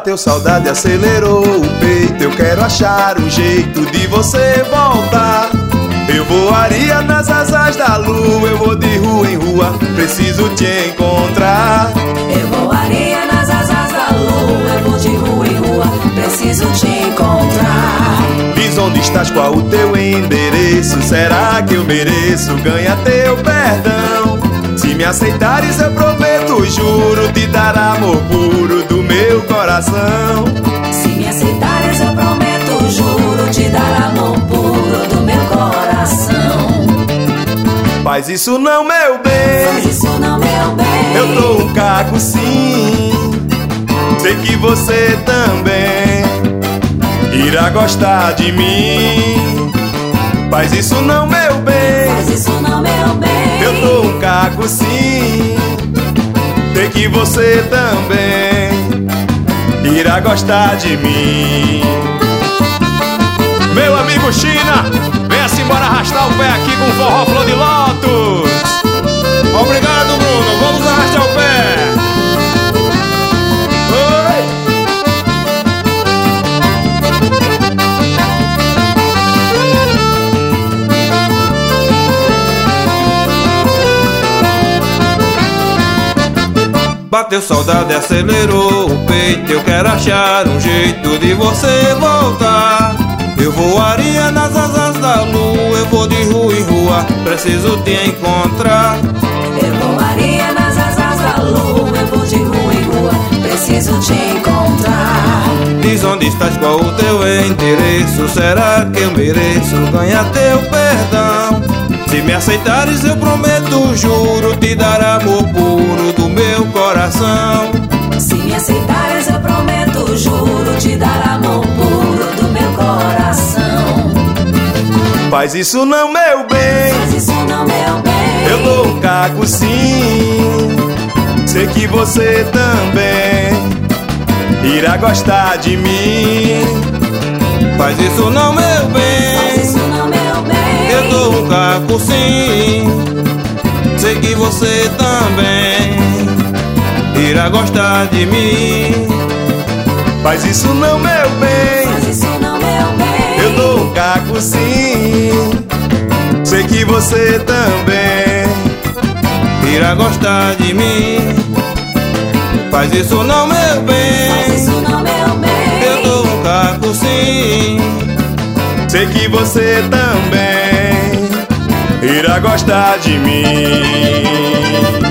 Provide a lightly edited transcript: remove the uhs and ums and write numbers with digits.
Bateu saudade, acelerou o peito. Eu quero achar um jeito de você voltar. Eu voaria nas asas da lua, eu vou de rua em rua, preciso te encontrar. Eu voaria nas asas da lua, eu vou de rua em rua, preciso te encontrar. Diz onde estás, qual o teu endereço? Será que eu mereço ganhar teu perdão? Se me aceitares eu prometo, juro, te dar amor puro do meu coração. Se me aceitares eu prometo, juro, te dar amor puro do meu coração. Faz isso não, meu bem, faz isso não, meu bem. Eu dou um caco sim, sei que você também irá gostar de mim. Faz isso não, meu bem, faz isso não, meu bem. Eu dou um caco sim, sei que você também irá gostar de mim. Meu amigo China, venha-se embora arrastar o pé aqui com forró Flor de Lótus. Obrigado, Bruno, vamos arrastar o pé. Bateu saudade, acelerou o peito. Eu quero achar um jeito de você voltar. Eu voaria nas asas da lua, eu vou de rua em rua, preciso te encontrar. Eu voaria nas asas da lua, eu vou de rua em rua, preciso te encontrar. Diz onde estás, qual o teu endereço? Será que eu mereço ganhar teu perdão? Se me aceitares eu prometo, juro, te dar amor puro do meu coração. Se me aceitares eu prometo, juro, te dar amor puro do meu coração. Faz isso não, meu bem, faz isso não, meu bem. Eu dou um caco sim, sei que você também irá gostar de mim. Faz isso não, meu bem, faz isso não, meu bem. Eu dou um caco sim, sei que você também irá gostar de mim. Faz isso não, meu bem, faz isso não, meu bem. Eu dou um caco sim, sei que você também irá gostar de mim. Faz isso não, meu bem, faz isso não, meu bem. Eu dou um caco sim, sei que você também irá gostar de mim.